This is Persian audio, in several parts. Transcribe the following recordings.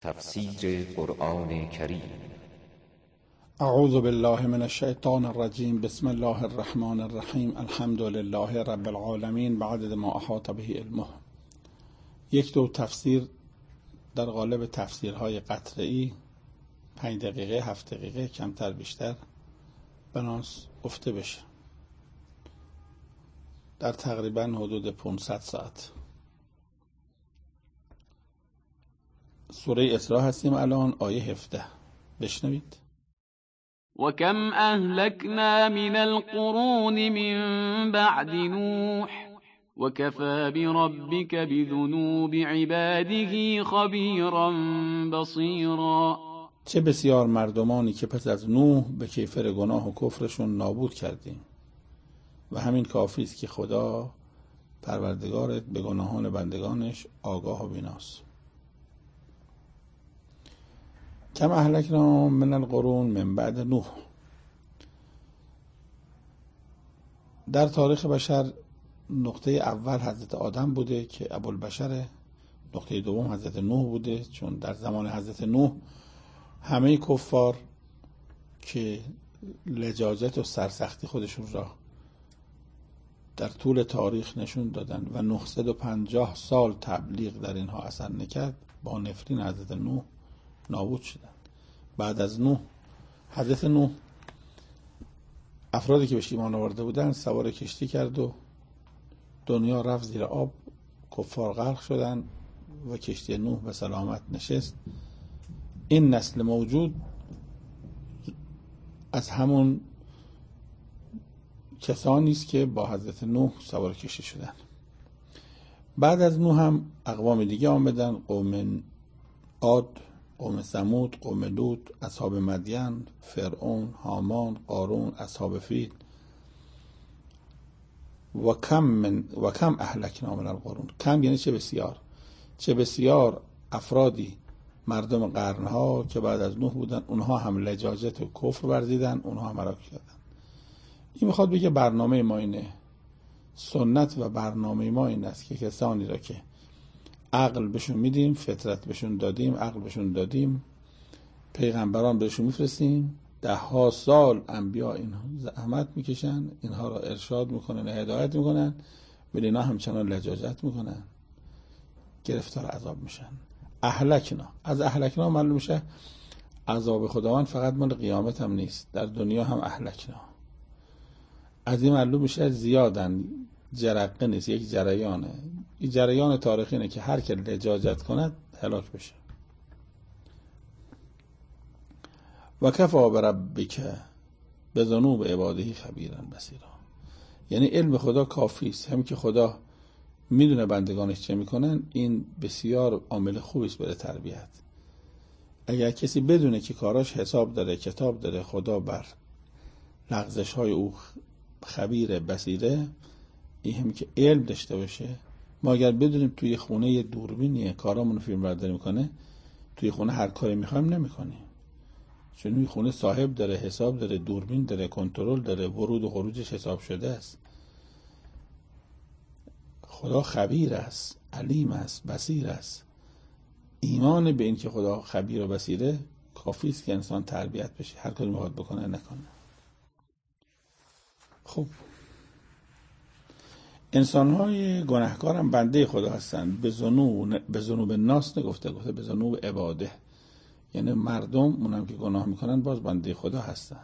تفسیر قرآن کریم. اعوذ بالله من الشیطان الرجیم. بسم الله الرحمن الرحیم. الحمد لله رب العالمین بعدد ما احاط به علمه. یک دو تفسیر در قالب تفسیرهای قطعی 5 دقیقه 7 دقیقه کمتر بیشتر بناس گفته بشه در تقریبا حدود 500 ساعت. سوره اسراء هستیم الان، آیه 17. بشنوید. وكم أهلكنا من القرون من بعد نوح وكفى بربك بذنوب عباده خبيرا بصيرا. چه بسیار مردمانی که پس از نوح به کیفر گناه و کفرشون نابود کردیم و همین کافی است که خدا پروردگارت به گناهان بندگانش آگاه و بیناست. کم اهلکنا من القرون من بعد نوح. در تاریخ بشر نقطه اول حضرت آدم بوده که ابوالبشره، نقطه دوم حضرت نوح بوده، چون در زمان حضرت نوح همه کفار که لجاجت و سرسختی خودشون را در طول تاریخ نشون دادن و 950 سال تبلیغ در اینها اثر نکرد، با نفرین حضرت نوح نابود شدن. بعد از نوح، حضرت نوح افرادی که بهش ایمان آورده بودن سوار کشتی کرد و دنیا رفت زیر آب، کفار غرق شدن و کشتی نوح به سلامت نشست. این نسل موجود از همون کسانی است که با حضرت نوح سوار کشتی شدن. بعد از نوح هم اقوام دیگه آمدن، قوم عاد، قوم ثمود، قوم لوط، اصحاب مدین، فرعون، هامان، قارون، اصحاب فیل. و کم اهلکنا من القرون. کم یعنی چه بسیار، چه بسیار افرادی، مردم قرنها که بعد از نوح بودن، اونها هم لجاجت و کفر ورزیدن، اونها هم هلاک شدن. این میخواد بگه برنامه ما اینه، سنت و برنامه ما این است که کسانی را که عقل بهشون میدیم، فطرت بهشون دادیم، عقل بهشون دادیم، پیغمبران بهشون میفرستیم، 10 سال انبیا این زحمت میکشن، اینها را ارشاد میکنن، هدایت میکنن، ولی اینا همچنان لجاجت میکنن، گرفتار عذاب میشن. اهلکنا، از اهلکنا معلوم میشه عذاب خداوند فقط مال قیامت هم نیست، در دنیا هم اهلکنا. از این معلوم میشه زیادن، جرقه نیست، یک جریانه. این جریان تاریخی اینه که هر که لجاجت کند هلاک بشه. و کفی بربک بذنوب عباده خبیرا بصیرا. یعنی علم خدا کافی است، هم که خدا میدونه بندگانش چه میکنن، این بسیار عامل خوبی است برای تربیت. اگر کسی بدونه که کاراش حساب داره، کتاب داره، خدا بر لغزش های او خبیر بصیره، این هم که علم داشته باشه. ما اگر بدونیم توی خونه یه دوربینیه کارامون فیلم برداری میکنه، توی خونه هر کاری میخوایم نمیکنیم، چون این خونه صاحب داره، حساب داره، دوربین داره، کنترل داره، ورود و خروجش حساب شده است. خدا خبیر است، علیم است، بصیر است. ایمان به این که خدا خبیر و بصیره کافی است که انسان تربیت بشه، هر کاری میخواد بکنه نکنه. خب انسان‌های گناهکار هم بنده خدا هستن. به ذنوب الناس نگفته، گفته به ذنوب عباده، یعنی مردم اونم که گناه میکنن باز بنده خدا هستن.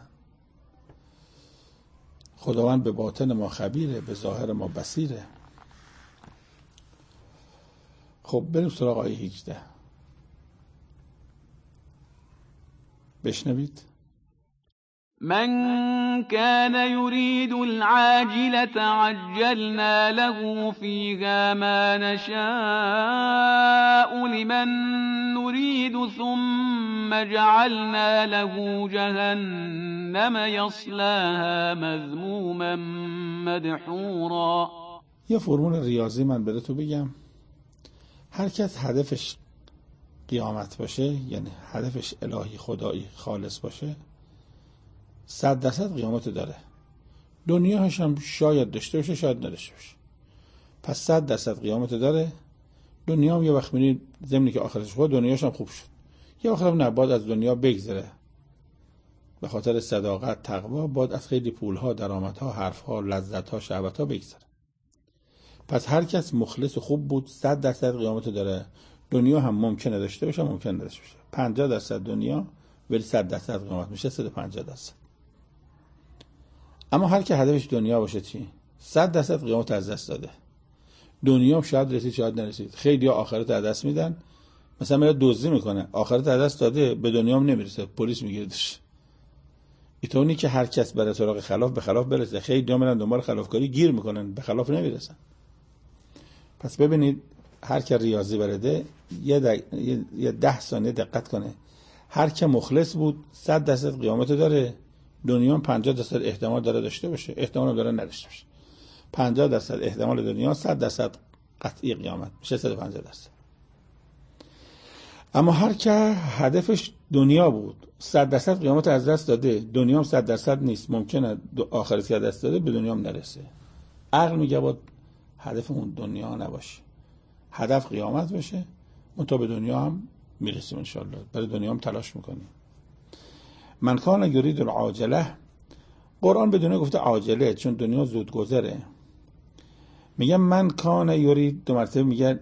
خداوند به باطن ما خبیره، به ظاهر ما بصیره. خب بریم سراغ آیه 18. بشنوید. من كان يريد العاجلة عجلنا له فيها ما نشاء لمن نريد ثم جعلنا له جهنم يصلاها مذموما مدحورا. یه فرمول ریاضی من به تو بگم. هر کس هدفش قیامت باشه، یعنی هدفش الهی خدایی خالص باشه، 100% قیامت داره. دنیاش هم شاید داشته باشه، شاید نداشته باشه، پس 100% قیامت داره. دنیا هم یه وقت می‌بینید ضمن که آخرش خود دنیاش هم خوب شد، یا آخر نه، باید از دنیا بگذره به خاطر صداقت، تقوا، باید از خیلی پولها، درآمدها، حرفها، لذتها، شهوتها بگذره. پس هر کس مخلص خوب بود 100% قیامت داره. دنیا هم ممکنه داشته باشه، ممکنه نداشته باشه. 50% دنیا ولی 100% قیامت میشه 150%. اما هر که هدفش دنیا باشه چی؟ 100% قیامت از دست داده. دنیا شاید رسید، شاید نرسید. خیلی آخرت از دست میدن، مثلا میره دزدی میکنه، آخرت از دست داده، به دنیا هم نمیرسه، پلیس میگیردش. اینطوری که هر کس بره سراغ خلاف به خلاف برسه. خیلی ها میرن دنبال خلافکاری، گیر میکنن، به خلاف نمیرسن. پس ببینید هر که ریاضی برده یه 10 ثانیه دقت کنه. هر که مخلص بود 100% قیامت داره. دنیا هم 50% احتمال داره داشته باشه، احتمال داره نداشته باشه. 50% احتمال دنیا، 100% قطعی قیامت میشه 150%. اما هر که هدفش دنیا بود 100% قیامت از دست داده. دنیا هم 100% نیست، ممکنه آخرتی از دست داده، به دنیا هم نرسه. عقل میگه باید هدفمون دنیا نباشه، هدف قیامت بشه. منتها به دنیا هم میرسیم انشالله، برای دنیا هم تلاش میکنیم. من کان یرید العاجله، قرآن به دنیا گفته عاجله چون دنیا زود گذره. میگه من کان یرید، 2 مرتبه میگه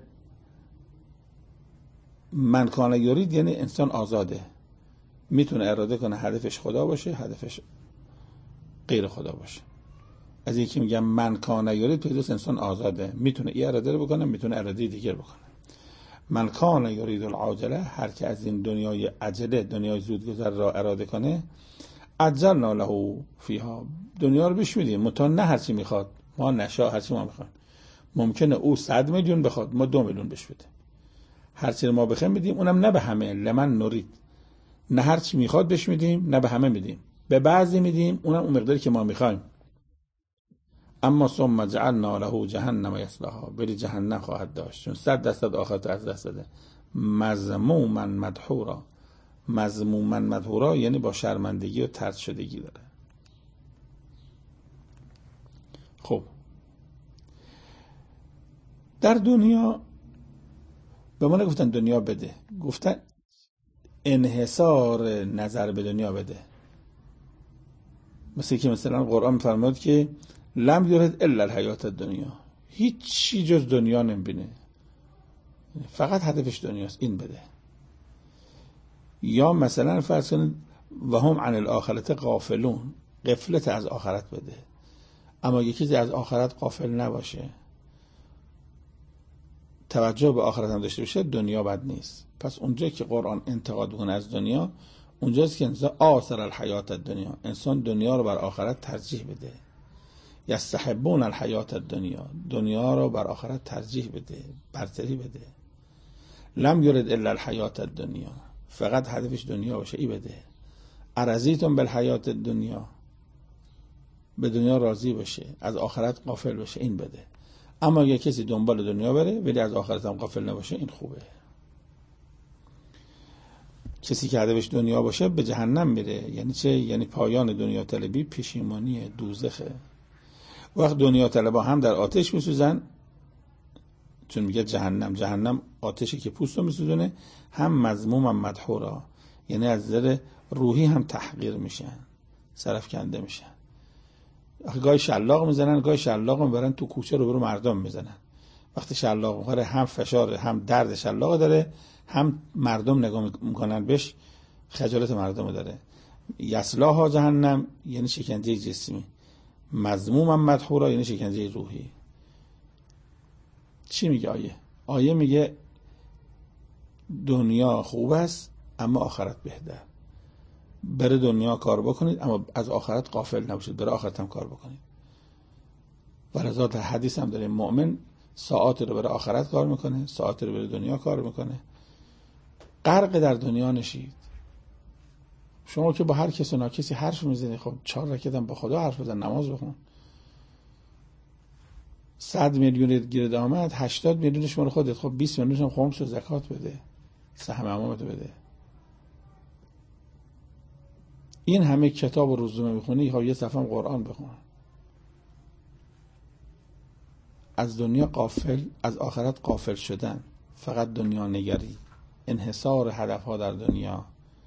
من کان یرید، یعنی انسان آزاده، میتونه اراده کنه هدفش خدا باشه، هدفش غیر خدا باشه. از یکی میگم من کان یرید، پیداست انسان آزاده، میتونه این اراده رو بکنه، میتونه اراده دیگر بکنه. من کان یرید العاجله، هر که از این دنیای عجله، دنیای زودگذر را اراده کنه، عجلنا له فیها، دنیا رو بهش میدیم، منتها نه هر چی میخواد، ما نشا هر چی ما میخوایم. ممکنه او 100 میلیون بخواد، ما 2 میلیون بهش بدیم. هر چی ما بخوایم بدیم، اونم نه به همه، لمن نرید، نه هر چی میخواد بهش میدیم، نه به همه میدیم، به بعضی میدیم، اونم اون مقداری که ما میخوایم. اما ثم جعلنا له جهنم یصلاها، ولی جهنم خواهد داشت، چون 100% آخرت از دست داده. مذموما مدحورا، مذموما مدحورا یعنی با شرمندگی و طرد شدگی داره. خب در دنیا به ما نگفتن دنیا بده، گفتن انحصار نظر به دنیا بده. مثلا قرآن می‌فرماد که لم یرد الا الحیات الدنیا، هیچ چی جز دنیا نمیبینه، فقط هدفش دنیاست، این بده. یا مثلا فرض کنید و هم عن الاخرت غافلون، غفلت از آخرت بده. اما یکی از آخرت غافل نباشه، توجه به آخرت هم داشته باشه، دنیا بد نیست. پس اونجا که قرآن انتقاد کنه از دنیا، اونجاست که انسان آثر الحیات الدنیا، انسان دنیا رو بر آخرت ترجیح بده. یستحبون الحیات الدنیا، دنیا رو بر آخرت ترجیح بده، برتری بده. لم یرد الا الحیات الدنیا، فقط هدفش دنیا باشه، ای بده. ارضیتم بالحیات الدنیا، به دنیا راضی باشه، از آخرت غافل باشه، این بده. اما اگه کسی دنبال دنیا بره ولی از آخرت هم غافل نباشه، این خوبه. کسی که هدفش دنیا باشه به جهنم میره. یعنی چه؟ یعنی پایان دنیا طلبی پشیمانی، دوزخه. وقت دنیا طلبا هم در آتش میسوزن، چون میگه جهنم آتشی که پوستو میسوزونه، هم مذموم هم مدحورا، یعنی از نظر روحی هم تحقیر میشن، سرفکنده میشن. گاهی شلاق میزنن، گاهی شلاق میبرن تو کوچه رو برو مردم میزنن. وقتی شلاق میخوره هم فشار هم درد شلاق داره، هم مردم نگاه میکنن بهش، خجالت مردم داره. یصلاها جهنم یعنی شکنجه جسمی، مذموما مدحورا یعنی شکنجه روحی. چی میگه آیه؟ آیه میگه دنیا خوب است اما آخرت بهتر. بره دنیا کار بکنید اما از آخرت غافل نباشید، بره آخرت هم کار بکنید. ولذا در حدیث هم داره مؤمن ساعات رو بره آخرت کار میکنه، ساعات رو بره دنیا کار میکنه. غرق در دنیا نشید. شما که با هر کسی و ناکسی حرف میزنی، خب 4 رکعت هم با خدا حرف بزن، نماز بخون. 100 میلیون گیرد آمد، 80 میلیونش مال خودت، خب 20 میلیونش هم خمس و زکات بده، سهم امامت بده. این همه کتاب و روزنامه میخونی، خب یه صفحه هم قرآن بخون. از دنیا غافل، از آخرت غافل شدن، فقط دنیا نگری. انحصار هدفها در دنیا،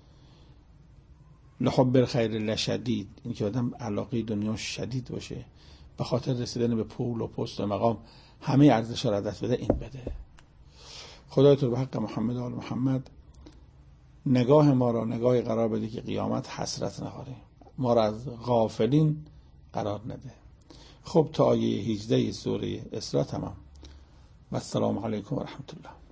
لحب الخیر لشدید، این که آدم علاقه دنیا شدید باشه، به خاطر رسیدن به پول و پست و مقام همه ارزش را دست بده، این بده. خدای تو به حق محمد و آل محمد نگاه ما را نگاهی قرار بده که قیامت حسرت نخوره، ما را از غافلین قرار نده. خب تا آیه 18 سوره اسراء تمام. و السلام علیکم و رحمت الله.